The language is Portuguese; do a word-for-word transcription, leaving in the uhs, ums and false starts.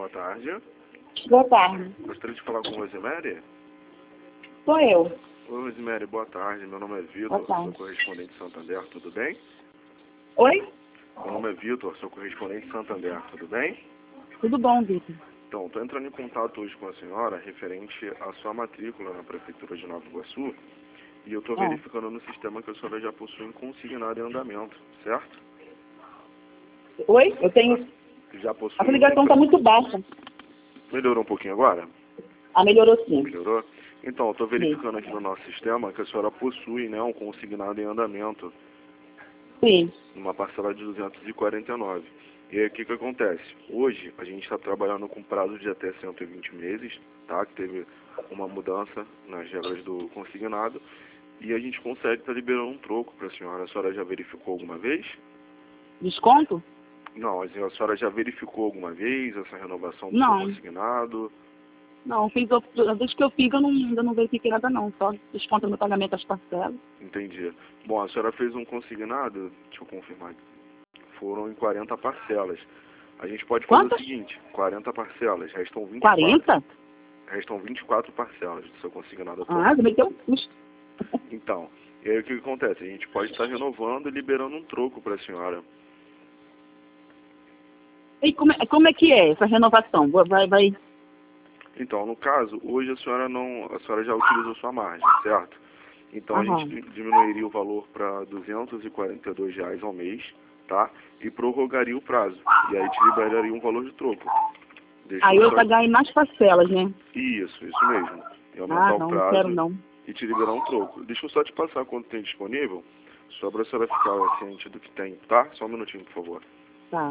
Boa tarde. Boa tarde. Gostaria de falar com Rosemary? Sou eu. Oi, Rosemary, boa tarde. Meu nome é Vitor, Boa tarde. sou correspondente de Santander, tudo bem? Oi? Meu nome é Vitor, sou correspondente de Santander, tudo bem? Tudo bom, Vitor? Então, estou entrando em contato hoje com a senhora referente à sua matrícula na Prefeitura de Nova Iguaçu e eu estou Ah. verificando no sistema que a senhora já possui um consignado em andamento, certo? Oi? Eu tenho... Já possui... A ligação está muito baixa. Melhorou um pouquinho agora? Ah, melhorou sim. Melhorou? Então, eu estou verificando aqui no nosso sistema que a senhora possui, né, um consignado em andamento, Sim. numa parcela de duzentos e quarenta e nove. E aí, o que que acontece? Hoje, a gente está trabalhando com prazo de até cento e vinte meses, tá? Que teve uma mudança nas regras do consignado, e a gente consegue estar liberando um troco para a senhora. A senhora já verificou alguma vez? Desconto? Não, a senhora já verificou alguma vez essa renovação do Não. seu consignado? Não, fiz, desde que eu fiz, eu não, ainda não verifiquei nada não. Só desconto no meu pagamento das parcelas. Entendi. Bom, a senhora fez um consignado, deixa eu confirmar, foram em quarenta parcelas. A gente pode fazer Quantas? o seguinte, quarenta parcelas, restam vinte e quatro. quarenta? Restam vinte e quatro parcelas do seu consignado atual. Ah, me deu um custo. Então, e aí o que que acontece? A gente pode estar renovando e liberando um troco para a senhora. E como é, como é que é essa renovação? Vai, vai... Então, no caso, hoje a senhora não, a senhora já utilizou sua margem, certo? Então Aham. a gente diminuiria o valor para duzentos e quarenta e dois reais ao mês, tá? E prorrogaria o prazo. E aí te liberaria um valor de troco. Deixa Aí eu só... pagar em mais parcelas, né? Isso, isso mesmo. E aumentar Ah, o não, não prazo quero não. e te liberar um troco. Deixa eu só te passar quanto tem disponível, só para a senhora ficar ciente do que tem, tá? Só um minutinho, por favor. Tá.